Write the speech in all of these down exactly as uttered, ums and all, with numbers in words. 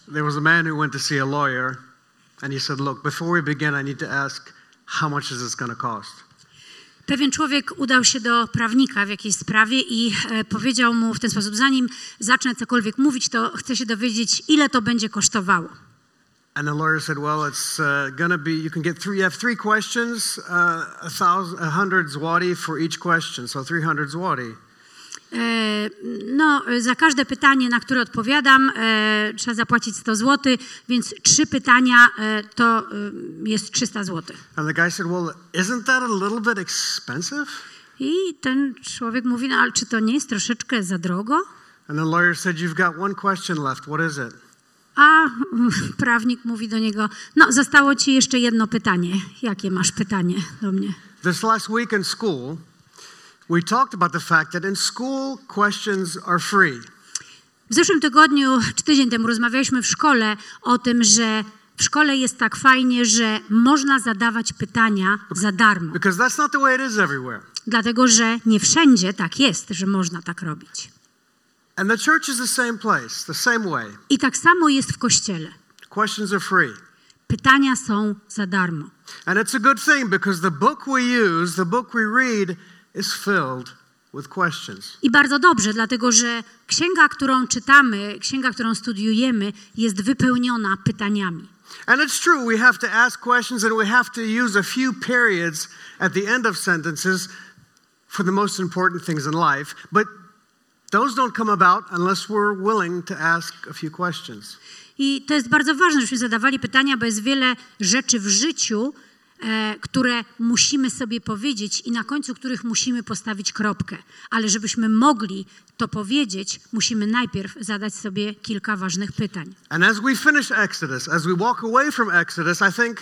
there was a man who went to see a lawyer and he said, look, before we begin, I need to ask, how much is this going to cost? Pewien człowiek udał się do prawnika w jakiejś sprawie i e, powiedział mu w ten sposób, zanim zacznę cokolwiek mówić, to chcę się dowiedzieć, ile to będzie kosztowało. And the lawyer said, well, it's uh, going to be, you can get three, you have three questions, uh, a thousand, a hundred zloty for each question, so three hundred zloty. E, no, za każde pytanie, na które odpowiadam, e, trzeba zapłacić sto złotych, więc trzy pytania e, to e, jest trzysta złotych. And the guy said, well, isn't that a little bit expensive? I ten człowiek mówi, no ale czy to nie jest troszeczkę za drogo? And the lawyer said, you've got one question left, what is it? A prawnik mówi do niego, no zostało ci jeszcze jedno pytanie. Jakie masz pytanie do mnie? This last week in school, we talked about the fact that in school questions are free. W zeszłym tygodniu, czy tydzień temu rozmawialiśmy w szkole o tym, że w szkole jest tak fajnie, że można zadawać pytania za darmo. Because that's not the way it is everywhere. Dlatego, że nie wszędzie tak jest, że można tak robić. And the church is the same place, the same way. I tak samo jest w kościele. Questions are free. Pytania są za darmo. And it's a good thing because the book we use, the book we read is filled with questions. I bardzo dobrze, dlatego że księga, którą czytamy, księga, którą studiujemy, jest wypełniona pytaniami. And it's true, we have to ask questions and we have to use a few periods at the end of sentences for the most important things in life, but those don't come about unless we're willing to ask a few questions. I to jest bardzo ważne, żebyśmy zadawali pytania, bo jest wiele rzeczy w życiu, e, które musimy sobie powiedzieć i na końcu których musimy postawić kropkę. Ale żebyśmy mogli to powiedzieć, musimy najpierw zadać sobie kilka ważnych pytań. And as we finish Exodus, as we walk away from Exodus, I think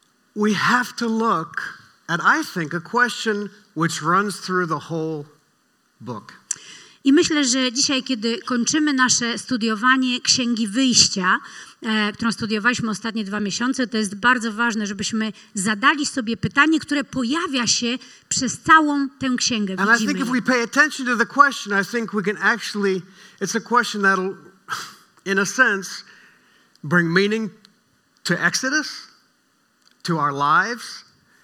we have to look at, I think, a question which runs through the whole book. I myślę, że dzisiaj, kiedy kończymy nasze studiowanie Księgi Wyjścia, e, którą studiowaliśmy ostatnie dwa miesiące, to jest bardzo ważne, żebyśmy zadali sobie pytanie, które pojawia się przez całą tę księgę. And I think if we pay attention to the question, I think we can actually, it's a question that'll, in a sense, bring meaning to Exodus, to our lives,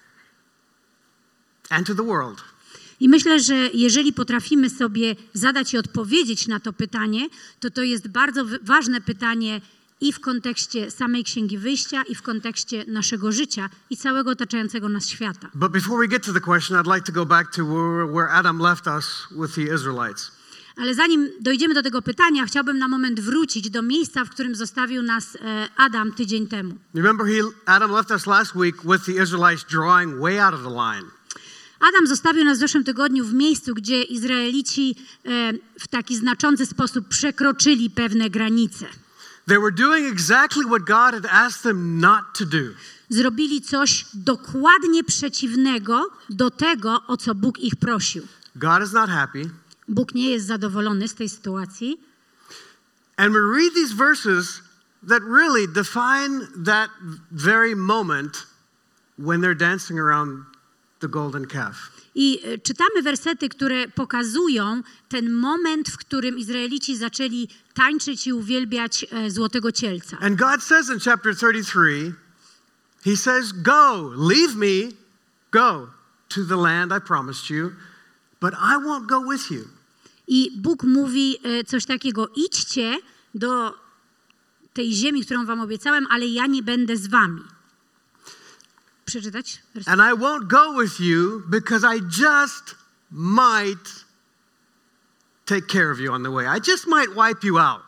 and to the world. I myślę, że jeżeli potrafimy sobie zadać i odpowiedzieć na to pytanie, to to jest bardzo ważne pytanie i w kontekście samej Księgi Wyjścia, i w kontekście naszego życia i całego otaczającego nas świata. But before we get to the question, I'd like to go back to where, where Adam left us with the Israelites. Ale zanim dojdziemy do tego pytania, chciałbym na moment wrócić do miejsca, w którym zostawił nas e, Adam tydzień temu. Remember, he, Adam left us last week with the Israelites drawing way out of the line. Adam zostawił nas w zeszłym tygodniu w miejscu, gdzie Izraelici e, w taki znaczący sposób przekroczyli pewne granice. They were doing exactly what God had asked them not to do. Zrobili coś dokładnie przeciwnego do tego, o co Bóg ich prosił. God is not happy. Bóg nie jest zadowolony z tej sytuacji. And we read these verses that really define that very moment when they're dancing around the golden calf. I czytamy wersety, które pokazują ten moment, w którym Izraelici zaczęli tańczyć i uwielbiać e, złotego cielca. And God says in chapter thirty-three, he says, go, leave me, go to the land I promised you, but I won't go with you. I Bóg mówi e, coś takiego, idźcie do tej ziemi, którą wam obiecałem, ale ja nie będę z wami. Przeczytać? And I won't go with you because I just might take care of you on the way. I just might wipe you out.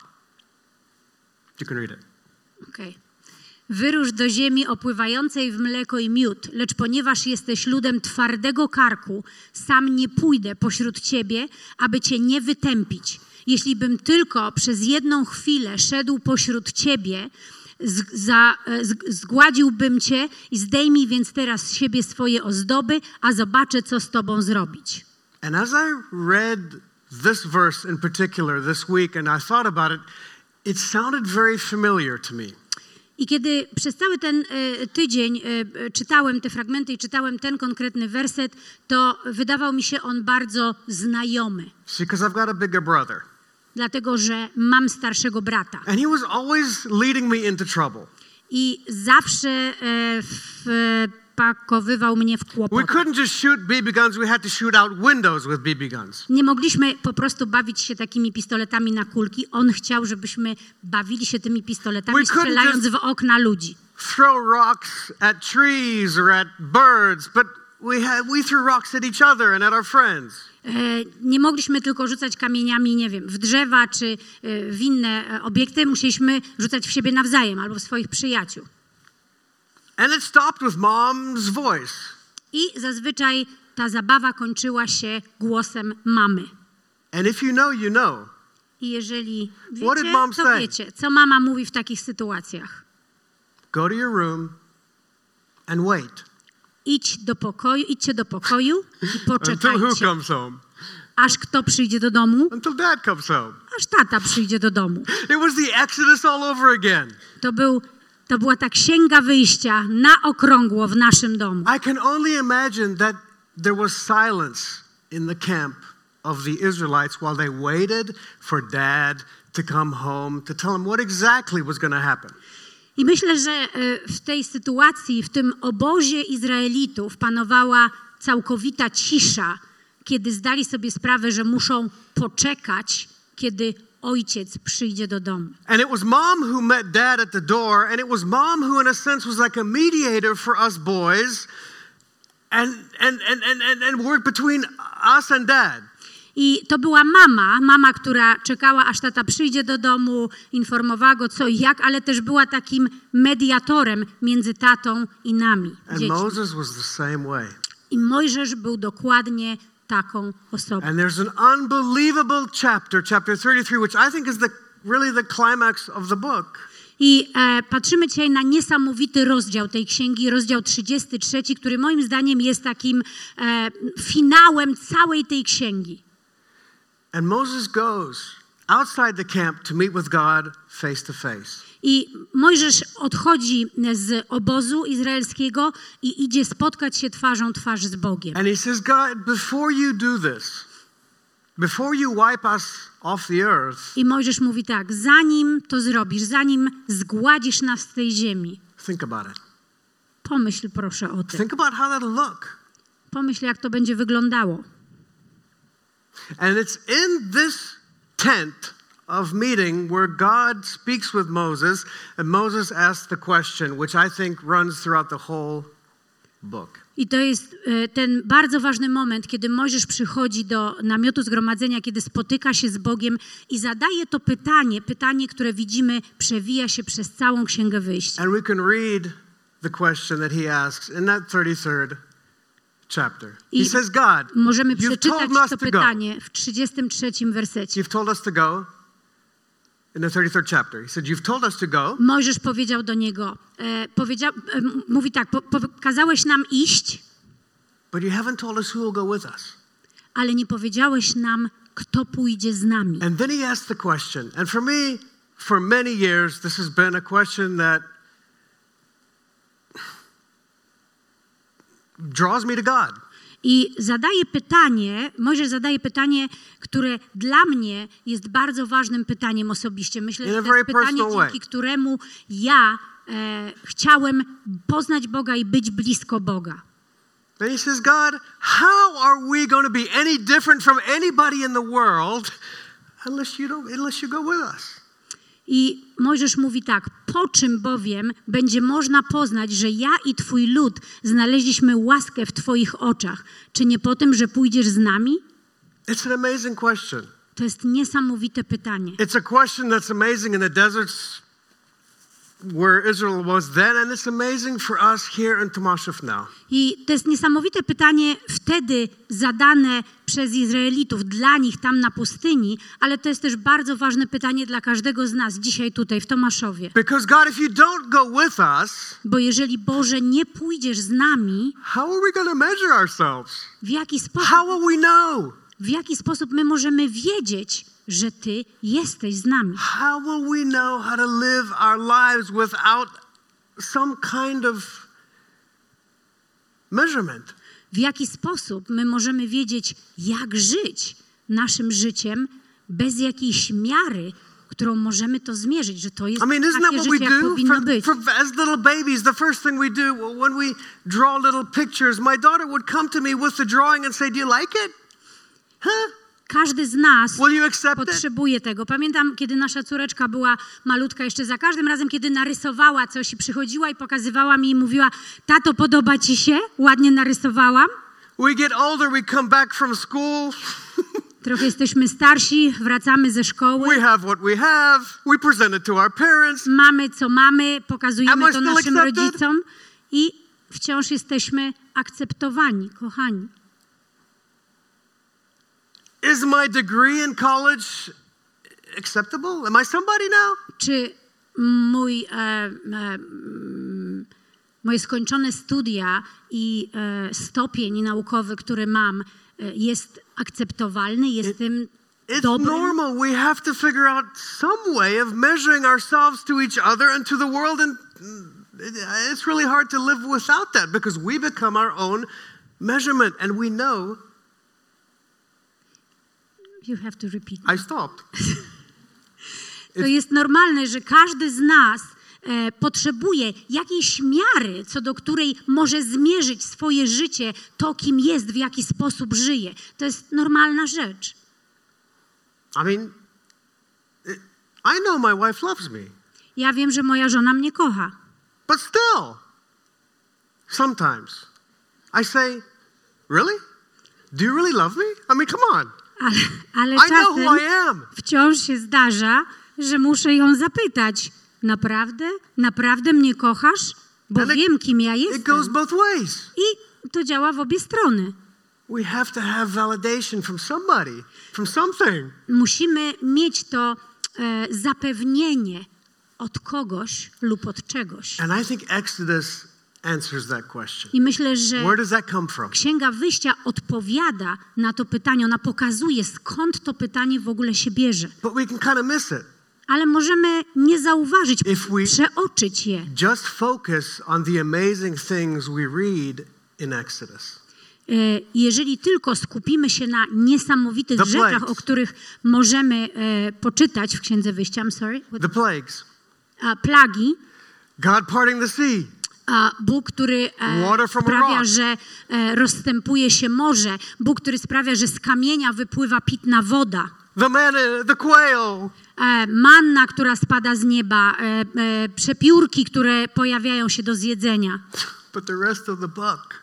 You can read it. Okay. Wyrusz do ziemi opływającej w mleko i miód, lecz ponieważ jesteś ludem twardego karku, sam nie pójdę pośród ciebie, aby cię nie wytępić. Jeśli bym tylko przez jedną chwilę szedł pośród ciebie, Z, za, z, zgładziłbym cię i zdejmij więc teraz z siebie swoje ozdoby, a zobaczę, co z tobą zrobić. And as I read this verse in particular this week and I thought about it, it sounded very familiar to me. I kiedy przez cały ten e, tydzień e, czytałem te fragmenty i czytałem ten konkretny werset, to wydawał mi się on bardzo znajomy. See, because I've got a bigger brother. dlatego że mam starszego brata. And he was always leading me into trouble. I zawsze e, wpakowywał mnie w We kłopoty. couldn't just shoot B B guns, we had to shoot out windows with B B guns. Nie mogliśmy po prostu bawić się takimi pistoletami na kulki. On chciał, żebyśmy bawili się tymi We pistoletami, couldn't strzelając just- w okna ludzi. Throw rocks at trees or at birds, but we had we threw rocks at each other and at our friends. E, nie mogliśmy tylko rzucać kamieniami, nie wiem, w drzewa czy e, w inne e, obiekty. Musieliśmy rzucać w siebie nawzajem albo w swoich przyjaciół. And it stopped with mom's voice. I zazwyczaj ta zabawa kończyła się głosem mamy. And if you know, you know. I jeżeli What did wiecie, mom to say? wiecie, co mama mówi w takich sytuacjach. Go to your room and wait Idź do pokoju, idźcie do pokoju i until who poczekajcie, comes home? aż kto przyjdzie do domu, Until dad comes home. aż tata przyjdzie do domu. It was the Exodus all over again. To, był, to była ta księga wyjścia na okrągło w naszym domu. I can only imagine that there was silence in the camp of the Israelites while they waited for dad to come home to tell them what exactly was going to happen. I myślę, że e, w tej sytuacji, w tym obozie Izraelitów panowała całkowita cisza, kiedy zdali sobie sprawę, że muszą poczekać, kiedy ojciec przyjdzie do domu. And it was mom who met dad at the door, and it was mom who in a sense was like a mediator for us boys and and and and and, and worked between us and dad. I to była mama, mama, która czekała, aż tata przyjdzie do domu, informowała go co i jak, ale też była takim mediatorem między tatą i nami, And dziećmi. Moses was the same way. I Mojżesz był dokładnie taką osobą. And there's an unbelievable chapter, chapter thirty-three, which I think is the really the climax of the book. I e, patrzymy dzisiaj na niesamowity rozdział tej księgi, rozdział trzydziesty trzeci, który moim zdaniem jest takim e, finałem całej tej księgi. And Moses goes outside the camp to meet with God face to face. I Mojżesz odchodzi z obozu izraelskiego i idzie spotkać się twarzą twarz z Bogiem. And he says, God, before you do this, before you wipe us off the earth, I Mojżesz mówi tak, zanim to zrobisz, zanim zgładzisz nas z tej ziemi, think about it. pomyśl proszę o tym. Think about how that'll look. Pomyśl, jak to będzie wyglądało. And it's in this tent of meeting where God speaks with Moses, and Moses asks the question, which I think runs throughout the whole book. I to jest e, ten bardzo ważny moment, kiedy Mojżesz przychodzi do namiotu zgromadzenia, kiedy spotyka się z Bogiem i zadaje to pytanie, pytanie, które widzimy, przewija się przez całą Księgę Wyjścia. And we can read the question that he asks in that thirty-third chapter. He I says, God, możemy you've przeczytać told us to to go. pytanie w trzydziestym trzecim wersecie. You've told us to go. In the thirty-third chapter, he said, you've told us to go, Mojżesz powiedział do niego, e, powiedział, e, mówi tak, po, po, kazałeś nam iść, but you haven't told us who will go with us. ale nie powiedziałeś nam, kto pójdzie z nami. And then he asked the question. And for me, for many years, this has been a question that draws me to God. I zadaje pytanie, Mojżesz zadaje pytanie, które dla mnie jest bardzo ważnym pytaniem osobiście. Myślę, In a że to very jest pytanie, personal way. dzięki któremu ja e, chciałem poznać Boga i być blisko Boga. And he says, God, how are we going to be any different from anybody in the world unless you don't, unless you go with us? I Mojżesz mówi tak, po czym bowiem będzie można poznać, że ja i Twój lud znaleźliśmy łaskę w Twoich oczach? Czy nie po tym, że pójdziesz z nami? It's an amazing question. To jest niesamowite pytanie. It's a question that's amazing in the deserts where Israel was then, and it's amazing for us here in Tomashev now. I to jest niesamowite pytanie wtedy zadane przez Izraelitów, dla nich tam na pustyni, ale to jest też bardzo ważne pytanie dla każdego z nas dzisiaj tutaj w Tomaszowie. Because God, if you don't go with us, Bo jeżeli, Boże, nie pójdziesz z nami, how are we going to measure ourselves? w jaki sposób, How will we know? w jaki sposób my możemy wiedzieć, że Ty jesteś z nami? How will we know how to live our lives without some kind of measurement? W jaki sposób my możemy wiedzieć, jak żyć naszym życiem bez jakiejś miary, którą możemy to zmierzyć, że to jest I mean, isn't that takie what we życie, jak do? powinno For, być. for, as little babies, the first thing we do when we draw little pictures, my daughter would come to me with the drawing and say, do you like it? Huh? Każdy z nas Will you accept it? potrzebuje tego. Pamiętam, kiedy nasza córeczka była malutka, jeszcze za każdym razem, kiedy narysowała coś i przychodziła i pokazywała mi i mówiła, tato, podoba ci się? Ładnie narysowałam. We get older, we come back from school. Trochę jesteśmy starsi, wracamy ze szkoły. We have what we have. We present it to our parents. Mamy co mamy, Am pokazujemy I to still naszym accepted? rodzicom i wciąż jesteśmy akceptowani, kochani. Is my degree in college acceptable? Am I somebody now? Czy mój, e, e, mm, moje skończone studia i e, stopień naukowy, który mam, e, jest akceptowalny? Jestem It's dobrym? normal. We have to figure out some way of measuring ourselves to each other and to the world, and it's really hard to live without that because we become our own measurement, and we know. You have to repeat. I stopped. To jest normalne, że każdy z nas e, potrzebuje jakiejś miary, co do której może zmierzyć swoje życie, to kim jest, w jaki sposób żyje. To jest normalna rzecz. I mean, I know my wife loves me, Ja wiem, że moja żona mnie kocha, but still, sometimes I say, really? Do you really love me? I mean, come on. ale, ale I know who I czasem am. wciąż się zdarza, że muszę ją zapytać, naprawdę? Naprawdę mnie kochasz? Bo And it- wiem, kim ja It jestem. goes both ways. I to działa w obie strony. We have to have validation from somebody, from something. Musimy mieć to e, zapewnienie od kogoś lub od czegoś. And I think Exodus answers that question. I myślę, że Where does that come from? Księga Wyjścia odpowiada na to pytanie. Ona pokazuje, skąd to pytanie w ogóle się bierze. But we can kind of miss it. Ale możemy nie zauważyć, If we- przeoczyć je. Just focus on the amazing things we read in Exodus. E, Jeżeli tylko skupimy się na niesamowitych The rzeczach, plagues. o których możemy e, poczytać w Księdze Wyjścia, I'm sorry, What- The plagues. a, plagi, God parting the sea. a, Bóg, który e, Water from a sprawia, rock. że e, rozstępuje się morze, Bóg, który sprawia, że z kamienia wypływa pitna woda, The manna, the quail. e, manna, która spada z nieba, e, e, przepiórki, które pojawiają się do zjedzenia. But the rest of the book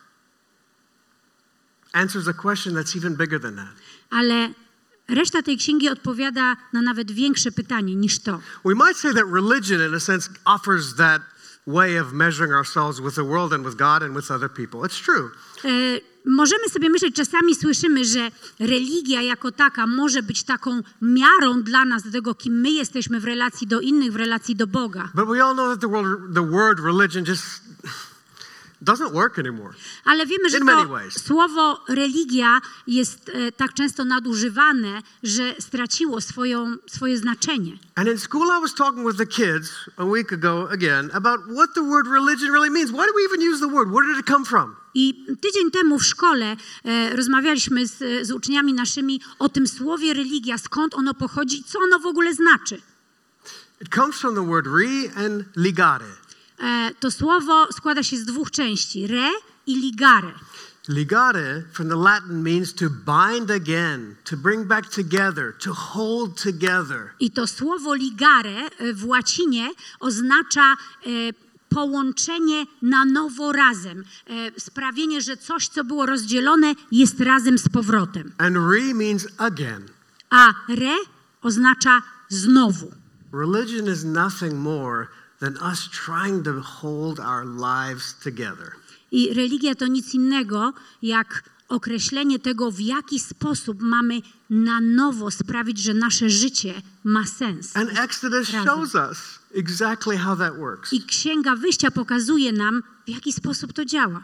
answers a question that's even bigger than that. Ale reszta tej księgi odpowiada na nawet większe pytanie niż to. We might say that religion, in a sense, offers that way of measuring ourselves with the world and with God and with other people. It's true. E, możemy sobie myśleć, czasami słyszymy, że religia jako taka może być taką miarą dla nas, do tego, kim my jesteśmy w relacji do innych, w relacji do Boga. But we all know that the word, the word religion just doesn't work anymore. Ale wiemy, że In many to ways. słowo religia jest e, tak często nadużywane, że straciło swoją, swoje znaczenie. And in school, I was talking with the kids a week ago again about what the word religion really means. Why do we even use the word? Where did it come from? I tydzień temu w szkole e, rozmawialiśmy z, z uczniami naszymi o tym słowie religia, skąd ono pochodzi, co ono w ogóle znaczy. It comes from the word re and ligare. E, to słowo składa się z dwóch części, re i ligare. Ligare from the Latin means to bind again, to bring back together, to hold together. I to słowo ligare e, w łacinie oznacza e, połączenie na nowo razem. E, sprawienie, że coś, co było rozdzielone, jest razem z powrotem. And re means again. A re oznacza znowu. Religion is nothing more than us trying to hold our lives together. I religia to nic innego, jak określenie tego, w jaki sposób mamy na nowo sprawić, że nasze życie ma sens. And Exodus Razem. shows us exactly how that works. I Księga Wyjścia pokazuje nam, w jaki sposób to działa.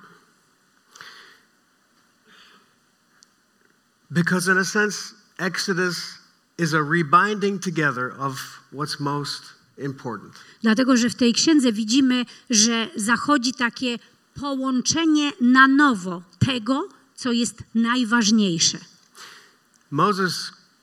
Because in a sense, Exodus is a rebinding together of what's most important. Dlatego, że w tej księdze widzimy, że zachodzi takie połączenie na nowo tego, co jest najważniejsze. Moses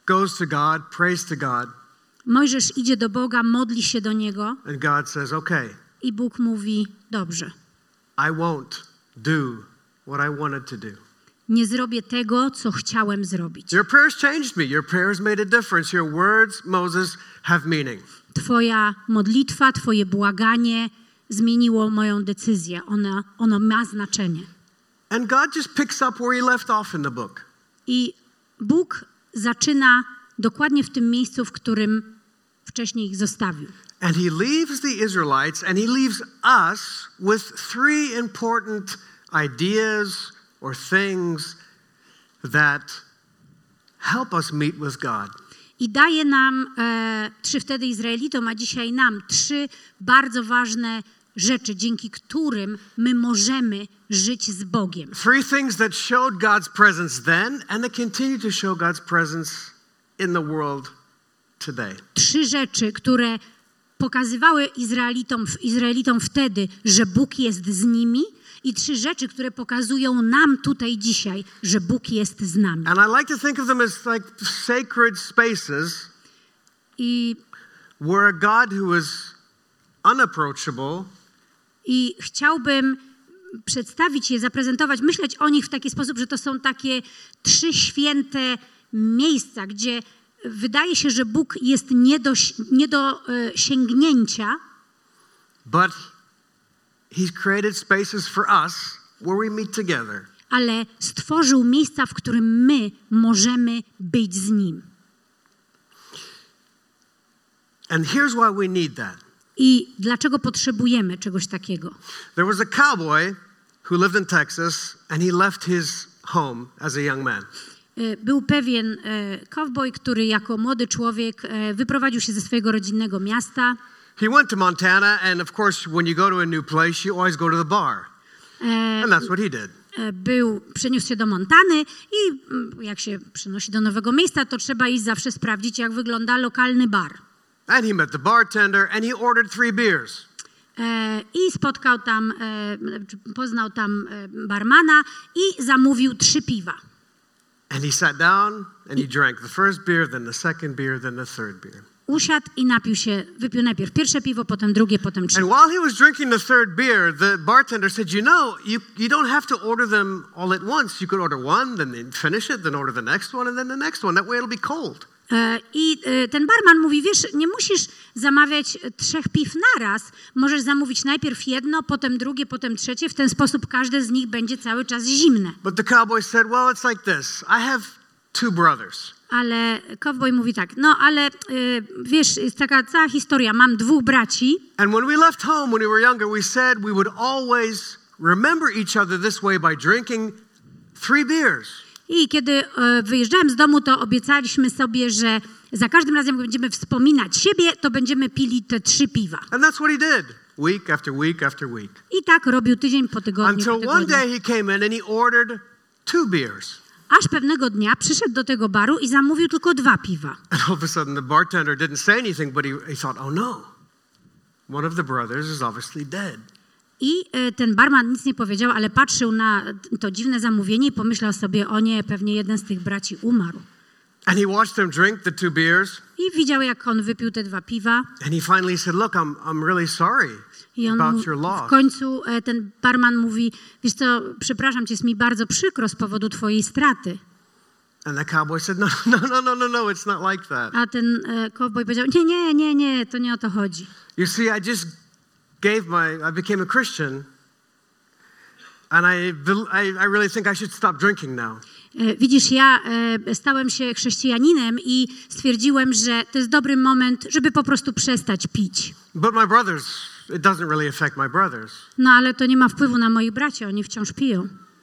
goes to God, prays to God, Mojżesz idzie do Boga, modli się do Niego and God says, okay, i Bóg mówi, dobrze, I won't do what I wanted to do. nie zrobię tego, co chciałem zrobić. Your prayers changed me. Your prayers made a difference. Your words, Moses, have meaning. Twoja modlitwa, Twoje błaganie zmieniło moją decyzję. Ono, ono ma znaczenie. And God just picks up where he left off in the book. I Bóg zaczyna dokładnie w tym miejscu, w którym wcześniej ich zostawił. And he leaves the Israelites and he leaves us with three important ideas or things that help us meet with God. I daje nam, e, trzy wtedy Izraelitom, a dzisiaj nam, trzy bardzo ważne rzeczy, dzięki którym my możemy żyć z Bogiem. Three things that showed God's presence then and that continue to show God's presence in the world today. Trzy rzeczy, które pokazywały Izraelitom, Izraelitom wtedy, że Bóg jest z nimi, i trzy rzeczy, które pokazują nam tutaj dzisiaj, że Bóg jest z nami. And I like to think of them as like sacred spaces I, where a God who is unapproachable I chciałbym przedstawić je, zaprezentować, myśleć o nich w taki sposób, że to są takie trzy święte miejsca, gdzie wydaje się, że Bóg jest nie do, nie do e, sięgnięcia, but he's created spaces for us where we meet together. ale stworzył miejsca, w którym my możemy być z Nim. And here's why we need that. I dlaczego potrzebujemy czegoś takiego? There was a cowboy who lived in Texas and he left his home as a young man. E, Był pewien e, cowboy, który jako młody człowiek e, wyprowadził się ze swojego rodzinnego miasta. He went to Montana and of course when you go to a new place you always go to the bar. E, And that's what he did. e, Był, przeniósł się do Montany i mm, jak się przenosi do nowego miejsca, to trzeba iść zawsze sprawdzić, jak wygląda lokalny bar. And he met the bartender and he ordered three beers. E, I spotkał tam, e, poznał tam e, barmana i zamówił trzy piwa. And he sat down and he drank the first beer, then the second beer, then the third beer. Usiadł i napił się, wypił najpierw pierwsze piwo, potem drugie, potem trzecie. And while he was drinking the third beer, the bartender said, you know, you, you don't have to order them all at once. You could order one, then finish it, then order the next one, and then the next one. That way it'll be cold. E, I e, ten barman mówi, wiesz, nie musisz zamawiać trzech piw naraz. Możesz zamówić najpierw jedno, potem drugie, potem trzecie. W ten sposób każde z nich będzie cały czas zimne. But the cowboy said, well, it's like this. I have two brothers. Ale cowboy mówi tak, no ale e, wiesz, jest taka cała historia. Mam dwóch braci. And when we left home when we were younger, we said we would always remember each other this way by drinking three beers. I kiedy e, wyjeżdżałem z domu, to obiecaliśmy sobie, że za każdym razem, jak będziemy wspominać siebie, to będziemy pili te trzy piwa. And that's what he did, week after week after week. I tak robił tydzień po tygodniu, po Until one tygodniu. day he came in and he ordered two beers. Aż pewnego dnia przyszedł do tego baru i zamówił tylko dwa piwa. And all of a sudden the bartender didn't say anything, but he, he thought, oh no, one of the brothers is obviously dead. I e, ten barman nic nie powiedział, ale patrzył na to dziwne zamówienie i pomyślał sobie, o nie, pewnie jeden z tych braci umarł. And he watched them drink the two beers. I widział, jak on wypił te dwa piwa. And he finally said, look, I'm, I'm really sorry I on about mu, your w loss. końcu e, ten barman mówi, wiesz co, przepraszam cię, jest mi bardzo przykro z powodu twojej straty. And the cowboy said, no, no, no, no, no, no, it's not like that. A ten e, cowboy powiedział, nie, nie, nie, nie, to nie o to chodzi. You see, I just gave my, I became a Christian, and I, I, I really think I should stop drinking now. E, Widzisz, ja e, stałem się chrześcijaninem i stwierdziłem, że to jest dobry moment, żeby po prostu przestać pić. But my brothers, it doesn't really affect my brothers. No ale to nie ma wpływu na moich braci, oni wciąż piją.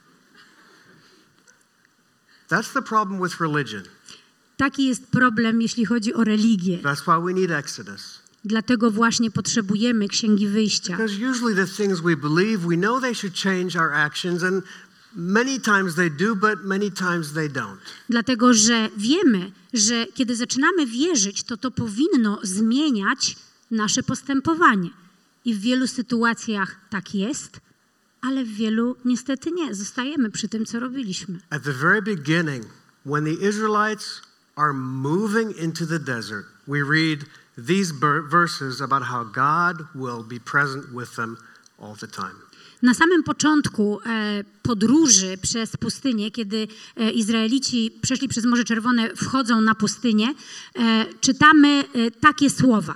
That's the problem with religion. Taki jest problem, jeśli chodzi o religię. That's why we need Exodus. Dlatego właśnie potrzebujemy Księgi Wyjścia. Because usually the things we believe, we know they should change our actions, and many times they do, but many times they don't. Dlatego, że wiemy, że kiedy zaczynamy wierzyć, to to powinno zmieniać nasze postępowanie. I w wielu sytuacjach tak jest, ale w wielu niestety nie. Zostajemy przy tym, co robiliśmy. At the very beginning, when the Israelites are moving into the desert, we read these verses about how God will be present with them all the time. Na samym początku e, podróży przez pustynię, kiedy e, Izraelici przeszli przez Morze Czerwone, wchodzą na pustynię, e, czytamy e, takie słowa.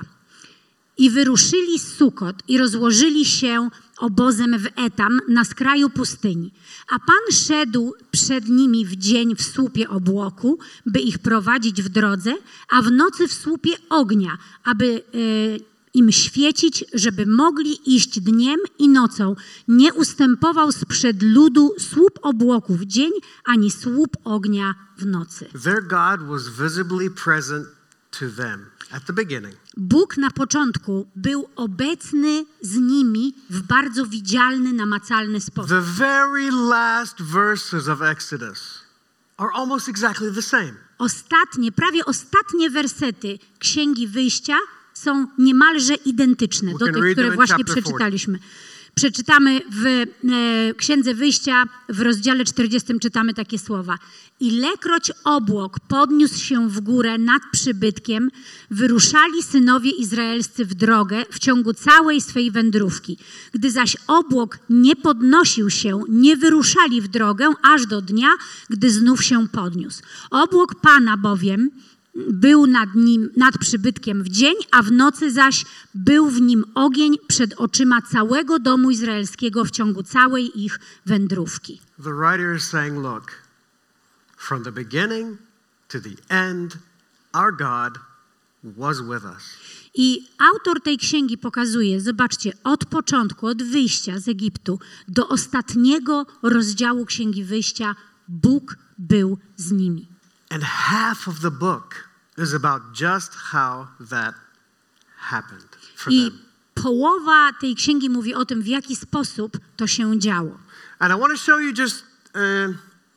I wyruszyli z Sukot i rozłożyli się obozem w Etam na skraju pustyni. A Pan szedł przed nimi w dzień w słupie obłoku, by ich prowadzić w drodze, a w nocy w słupie ognia, aby e, im świecić, żeby mogli iść dniem i nocą. Nie ustępował sprzed ludu słup obłoku w dzień, ani słup ognia w nocy. Their God was visibly present to them at the beginning. Bóg na początku był obecny z nimi w bardzo widzialny, namacalny sposób. The very last verses of Exodus are almost exactly the same. Ostatnie, prawie ostatnie wersety Księgi Wyjścia są niemalże identyczne do tych, które właśnie przeczytaliśmy. Przeczytamy w e, Księdze Wyjścia w rozdziale czterdziestym czytamy takie słowa. Ilekroć obłok podniósł się w górę nad przybytkiem, wyruszali synowie izraelscy w drogę w ciągu całej swej wędrówki. Gdy zaś obłok nie podnosił się, nie wyruszali w drogę aż do dnia, gdy znów się podniósł. Obłok Pana bowiem był nad nim, nad przybytkiem w dzień, a w nocy zaś był w nim ogień przed oczyma całego domu izraelskiego w ciągu całej ich wędrówki. The writer is saying, look, from the beginning to the end, our God was with us. I autor tej księgi pokazuje, zobaczcie, od początku, od wyjścia z Egiptu do ostatniego rozdziału Księgi Wyjścia Bóg był z nimi. And half of the book is about just how that happened for I them. połowa tej księgi mówi o tym, w jaki sposób to się działo. And I want to show you just uh,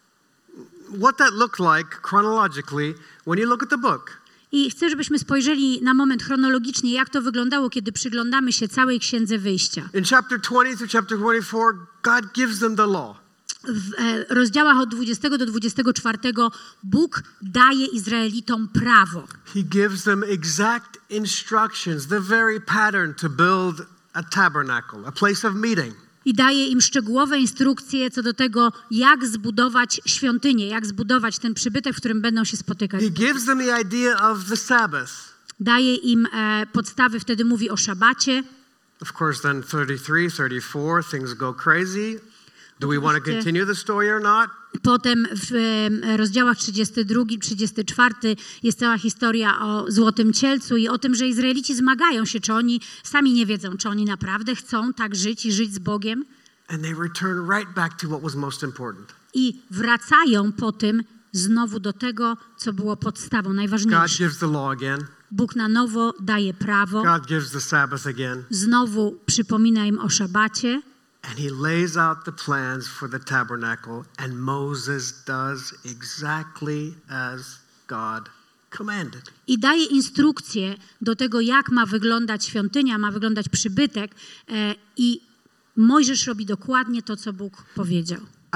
what that looked like chronologically when you look at the book. I chcę, żebyśmy spojrzeli na moment chronologicznie, jak to wyglądało, kiedy przyglądamy się całej Księdze Wyjścia. In chapter twenty through chapter twenty-four, God gives them the law. W e, rozdziałach od dwudziestego do dwudziestego czwartego Bóg daje Izraelitom prawo. He gives them exact instructions, the very pattern to build a tabernacle, a place of meeting. I daje im szczegółowe instrukcje co do tego, jak zbudować świątynię, jak zbudować ten przybytek, w którym będą się spotykać. He gives them the idea of the Sabbath. Daje im e, podstawy, wtedy mówi o szabacie. Of course, then thirty-three, thirty-four, things go crazy. Do we want to continue the story or not? Potem w e, rozdziałach trzydziestym drugim, trzydziestym czwartym jest cała historia o Złotym Cielcu i o tym, że Izraelici zmagają się, czy oni sami nie wiedzą, czy oni naprawdę chcą tak żyć i żyć z Bogiem. And they return right back to what was most important. I wracają po tym znowu do tego, co było podstawą, God najważniejsze. gives the law again. Bóg na nowo daje prawo, God gives the Sabbath again. znowu przypomina im o szabacie. And he lays out the plans for the tabernacle, and Moses does exactly as God commanded. I daje instrukcje do tego, jak ma wyglądać świątynia, ma wyglądać przybytek e, i Mojżesz robi dokładnie to, co Bóg powiedział. I,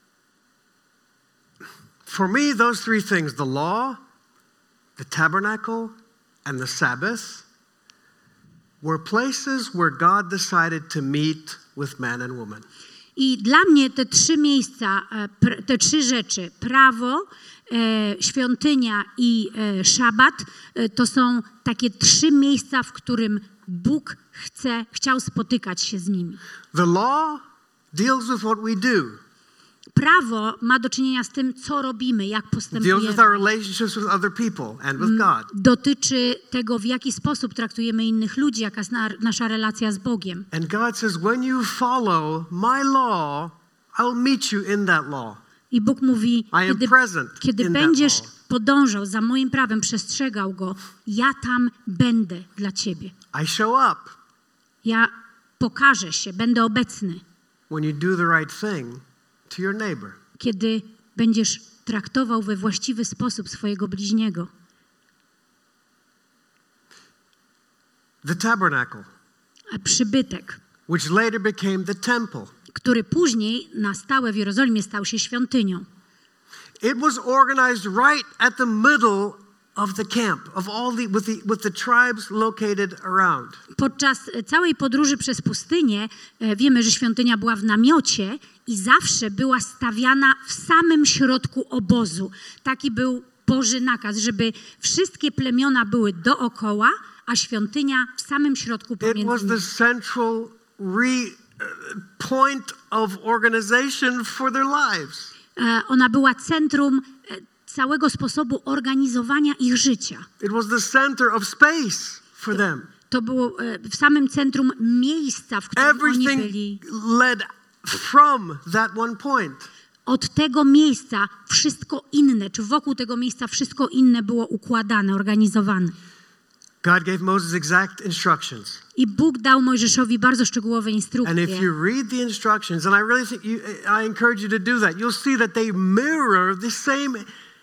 for me, those three things, the law, the tabernacle, and the Sabbath, were places where God decided to meet with man and woman. I dla mnie te trzy miejsca, e, pr, te trzy rzeczy, prawo, e, świątynia i e, szabat, e, to są takie trzy miejsca, w którym Bóg chce, chciał spotykać się z nimi. The law deals with what we do. Prawo ma do czynienia z tym, co robimy, jak Deals postępujemy. with our relationships with other people and with God. Dotyczy tego, w jaki sposób traktujemy innych ludzi, jaka jest na, nasza relacja z Bogiem. And God says, when you follow my law, I'll meet you in that law. I Bóg mówi, I am kiedy, present kiedy in that będziesz law. podążał za moim prawem, przestrzegał go, ja tam będę dla ciebie. I show up Ja pokażę się, będę obecny, when you do the right thing to your neighbor. kiedy będziesz traktował we właściwy sposób swojego bliźniego. The tabernacle, A przybytek, which later became the temple. który później na stałe w Jerozolimie stał się świątynią. It was organized right at the middle of the camp, of all the with the with the tribes located around. Podczas całej podróży przez pustynię e, wiemy, że świątynia była w namiocie i zawsze była stawiana w samym środku obozu. Taki był Boży nakaz, żeby wszystkie plemiona były dookoła, a świątynia w samym środku It pomiędzy was nimi. the central re, point of organization for their lives. E, Ona była centrum e, całego sposobu organizowania ich życia. It was the center of space for them. To było e, w samym centrum miejsca, w którym oni Everything byli. led from that one point. Od tego miejsca wszystko inne, czy wokół tego miejsca wszystko inne było układane, organizowane. God gave Moses exact instructions. I Bóg dał Mojżeszowi bardzo szczegółowe And instrukcje. if you read the instructions, and I really think you, I encourage you to do that, you'll see that they mirror the same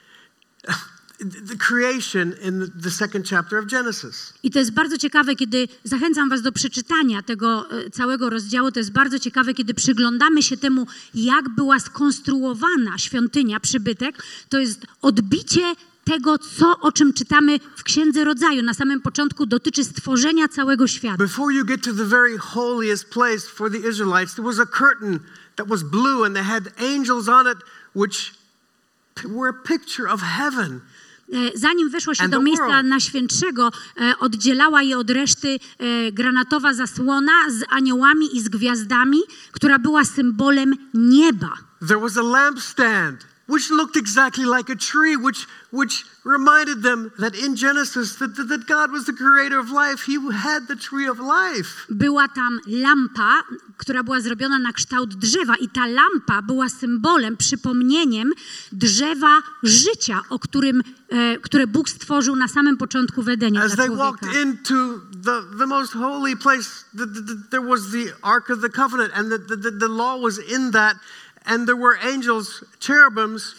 the creation in the second chapter of Genesis. I to jest bardzo ciekawe, kiedy zachęcam was do przeczytania tego e, całego rozdziału. To jest bardzo ciekawe, kiedy przyglądamy się temu, jak była skonstruowana świątynia, przybytek. To jest odbicie tego, co, o czym czytamy w Księdze Rodzaju. Na samym początku dotyczy stworzenia całego świata. Before you get to the very holiest place for the Israelites, there was a curtain that was blue and they had angels on it which were a picture of heaven. E, Zanim weszło się And do the miejsca world. najświętszego, e, oddzielała je od reszty e, granatowa zasłona z aniołami i z gwiazdami, która była symbolem nieba. There was a lampstand which looked exactly like a tree, which which reminded them that in Genesis that, that, that God was the creator of life. He had the tree of life. Była tam lampa, która była zrobiona na kształt drzewa i ta lampa była symbolem, przypomnieniem drzewa życia, o którym, e, które Bóg stworzył na samym początku w Edenie As dla they walked człowieka. into the, the most holy place, the, the, the, there was the Ark of the Covenant, and the, the, the law was in that, and there were angels, cherubims,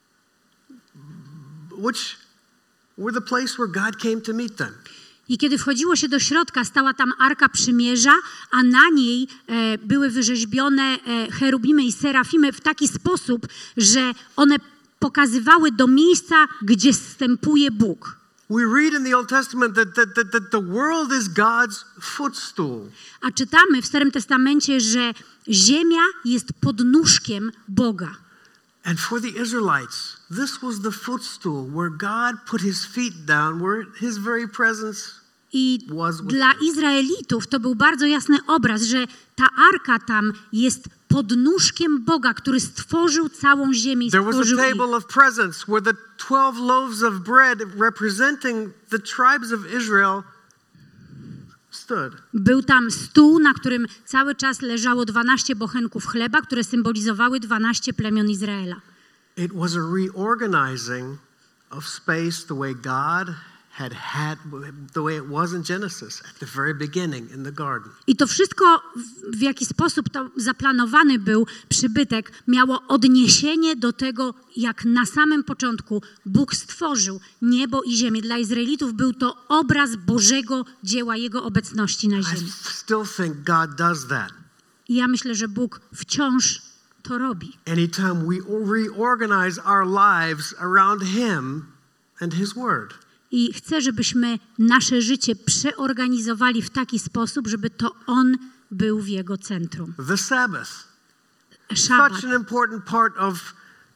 which were the place where God came to meet them. I kiedy wchodziło się do środka, stała tam Arka Przymierza, a na niej e, były wyrzeźbione e, cherubimy i serafimy w taki sposób, że one pokazywały do miejsca, gdzie zstępuje Bóg. We read in the Old Testament that, that, that, that the world is God's footstool. A czytamy w Starym Testamencie, że ziemia jest podnóżkiem Boga. And for the Israelites, this was the footstool where God put his feet down, where his very presence I was with dla them. Izraelitów to był bardzo jasny obraz, że ta arka tam jest podnóżkiem Boga, który stworzył całą ziemię i There was a stworzył ich. table of presence where the twelve loaves of bread representing the tribes of Israel stood. Był tam stół, na którym cały czas leżało dwanaście bochenków chleba, które symbolizowały dwanaście plemion Izraela. It was a reorganizing of space the way God had had, the way it was in Genesis at the very beginning in the garden. I to wszystko, w- w jaki sposób to zaplanowany był przybytek, miało odniesienie do tego, jak na samym początku Bóg stworzył niebo i ziemię. Dla Izraelitów był to obraz Bożego dzieła, Jego obecności na I ziemi. still think God does that. I ja myślę, że Bóg wciąż to robi. Anytime we reorganize our lives around Him and His Word. I chcę, żebyśmy nasze życie przeorganizowali w taki sposób, żeby to On był w Jego centrum. The Sabbath, Szabat. such an important part of,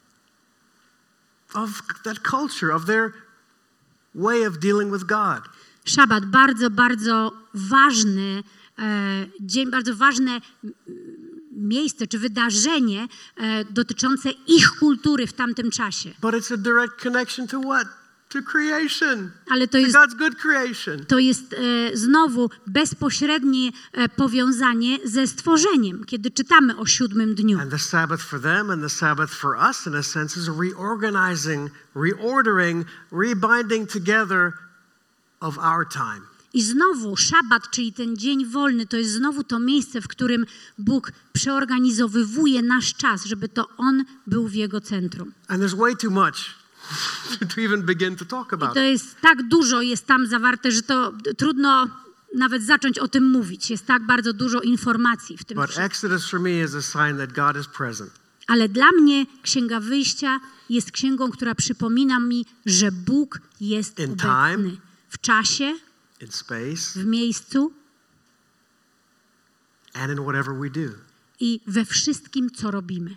of that culture, of their way of dealing with God. Szabat, bardzo, bardzo ważny e, dzień, bardzo ważne m, miejsce czy wydarzenie e, dotyczące ich kultury w tamtym czasie. But it's a direct connection to what? To creation. Ale to To jest, God's good creation. to jest e, znowu bezpośrednie e, powiązanie ze stworzeniem, kiedy czytamy o siódmym dniu. And the Sabbath for them and the Sabbath for us, in a sense, is a reorganizing, reordering, rebinding together of our time. I znowu szabat, czyli ten dzień wolny, to jest znowu to miejsce, w którym Bóg przeorganizowywuje nasz czas, żeby to On był w Jego centrum. And there's way too much to even begin to talk I about. to jest tak dużo jest tam zawarte, że to trudno nawet zacząć o tym mówić. Jest tak bardzo dużo informacji w tym But wszystkim. Exodus for me is a sign that God is present. Ale dla mnie Księga Wyjścia jest księgą, która przypomina mi, że Bóg jest In obecny time, w czasie, in space, w miejscu and in whatever we do. i we wszystkim, co robimy.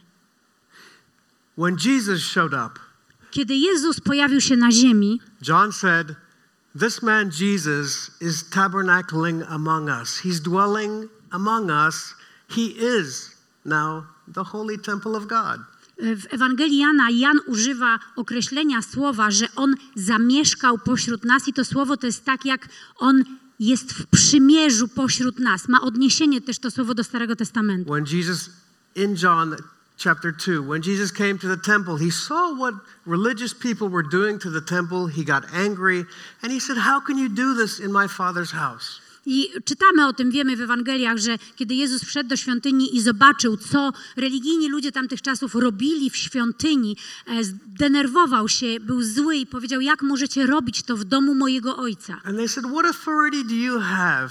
When Jesus showed up, Kiedy Jezus pojawił się na ziemi, John said, "This man Jesus is tabernacling among us. He's dwelling among us. He is now the holy temple of God." w Ewangelii Jana Jan używa określenia słowa, że On zamieszkał pośród nas i to słowo to jest tak, jak On jest w przymierzu pośród nas. Ma odniesienie też to słowo do Starego Testamentu. When Jesus, in John chapter two, when Jesus came to the temple, he saw what religious people were doing to the temple. He got angry and he said, "How can you do this in my Father's house?" I czytamy o tym, wiemy w Ewangeliach, że kiedy Jezus wszedł do świątyni i zobaczył, co religijni ludzie tamtych czasów robili w świątyni, e, zdenerwował się, był zły i powiedział, jak możecie robić to w domu mojego Ojca? And they said, "What authority do you have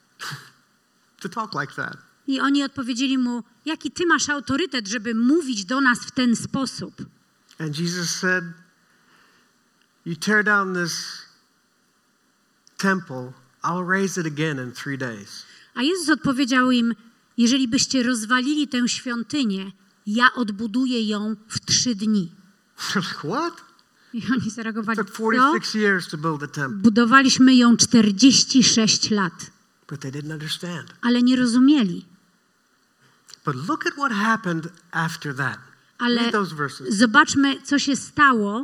to talk like that?" I oni odpowiedzieli mu, jaki ty masz autorytet, żeby mówić do nas w ten sposób? And Jesus said, "You tear down this temple, I'll raise it again in three days." A Jezus odpowiedział im, jeżeli byście rozwalili tę świątynię, ja odbuduję ją w trzy dni. They're like, "What?" I oni zareagowali, It took co? forty-six years to build the temple, Budowaliśmy ją czterdzieści sześć lat, but they didn't understand. ale nie rozumieli. But look at what happened after that. Ale Read those verses. zobaczmy, co się stało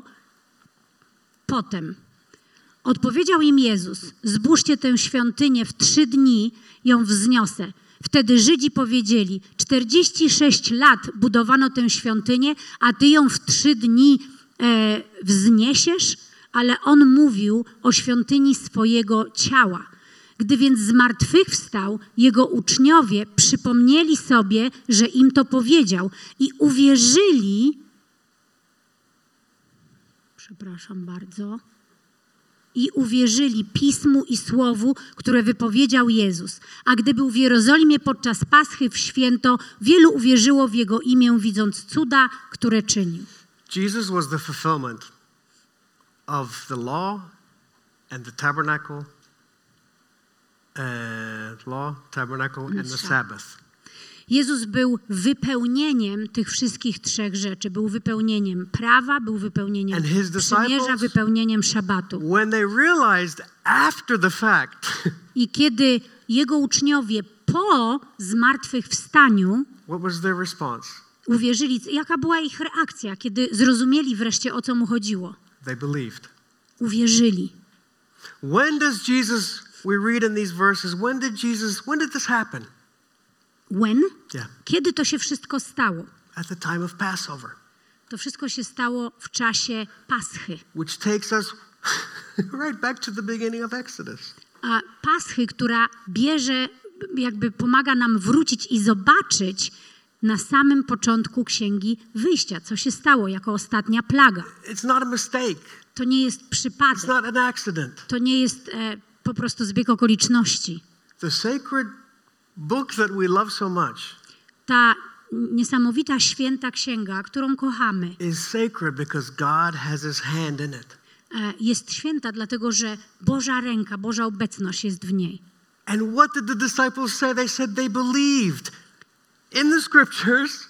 potem. Odpowiedział im Jezus, zbóżcie tę świątynię w trzy dni, ją wzniosę. Wtedy Żydzi powiedzieli, czterdzieści sześć lat budowano tę świątynię, a ty ją w trzy dni e, wzniesiesz? Ale on mówił o świątyni swojego ciała. Gdy więc zmartwychwstał, jego uczniowie przypomnieli sobie, że im to powiedział i uwierzyli, przepraszam bardzo, i uwierzyli Pismu i Słowu, które wypowiedział Jezus. A gdy był w Jerozolimie podczas Paschy w święto, wielu uwierzyło w Jego imię, widząc cuda, które czynił. Jesus was the fulfillment of the law and the tabernacle, uh, law, tabernacle, and the Sabbath. Jezus był wypełnieniem tych wszystkich trzech rzeczy. Był wypełnieniem prawa, był wypełnieniem And his przymierza, disciples- wypełnieniem szabatu. When they realized after the fact, I kiedy Jego uczniowie po zmartwychwstaniu what was their response? uwierzyli, jaka była ich reakcja, kiedy zrozumieli wreszcie, o co mu chodziło? They believed. Uwierzyli. When does Jesus, we read in these verses, when did Jesus, when did this happen? When? Yeah, Kiedy to się wszystko stało? at the time of Passover, To wszystko się stało w czasie Paschy. which takes us right back to the beginning of Exodus. A Paschy, która bierze, jakby pomaga nam wrócić i zobaczyć na samym początku Księgi Wyjścia, co się stało jako ostatnia plaga. It's not a mistake. To nie jest It's przypadek, not an accident. to nie jest e, po prostu zbieg okoliczności. The sacred book that we love so much Ta niesamowita święta księga, którą kochamy, is sacred because God has his hand in it. e, jest święta, dlatego że Boża ręka, Boża obecność jest w niej. And what did the disciples say? They said they believed in the scriptures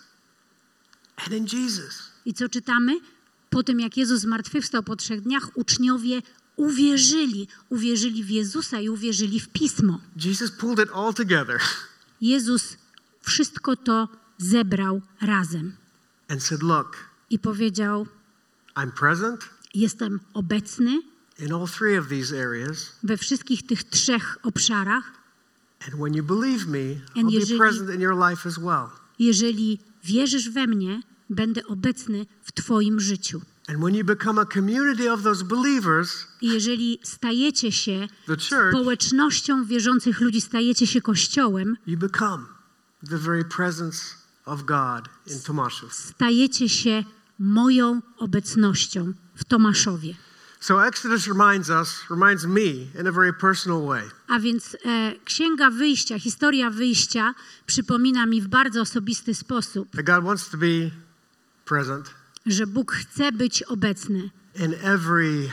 and in Jesus. I co czytamy? Po tym, jak Jezus zmartwychwstał po trzech dniach, uczniowie uwierzyli. Uwierzyli w Jezusa i uwierzyli w Pismo. Jesus pulled it all together Jezus wszystko to zebrał razem and said, "Look, i powiedział, I'm present jestem obecny in all three of these areas. we wszystkich tych trzech obszarach. And when you believe me, And I'll jeżeli- be present in your life as well. Jeżeli wierzysz we mnie, będę obecny w twoim życiu. And when you become a community of those believers, I jeżeli stajecie się the church, społecznością wierzących ludzi, stajecie się Kościołem, you become the very presence of God in Tomaszów. stajecie się moją obecnością w Tomaszowie. So Exodus reminds us, reminds me in a very personal way, A więc e, Księga Wyjścia, historia Wyjścia przypomina mi w bardzo osobisty sposób, that God wants to be present że Bóg chce być obecny in every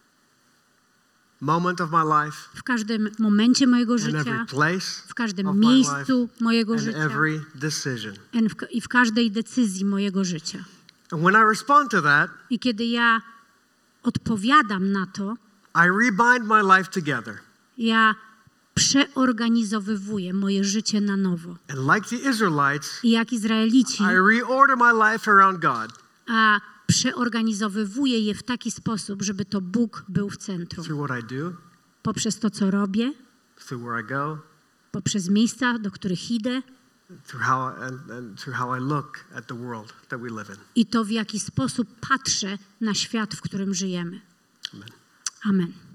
moment of my life, w każdym momencie mojego in every życia, place w każdym of my life, miejscu mojego and życia every decision. and w- i w każdej decyzji mojego życia. And when I respond to that, I kiedy ja odpowiadam na to, I rebind my life together. ja przeorganizowywuję moje życie na nowo. And like the Israelites, I jak Izraelici, I reorder my life around God a przeorganizowywuję je w taki sposób, żeby to Bóg był w centrum. through what I do, Poprzez to, co robię, through where I go, poprzez miejsca, do których idę through how I, and, and through how I look at the world that we live in. i to, w jaki sposób patrzę na świat, w którym żyjemy. Amen. Amen.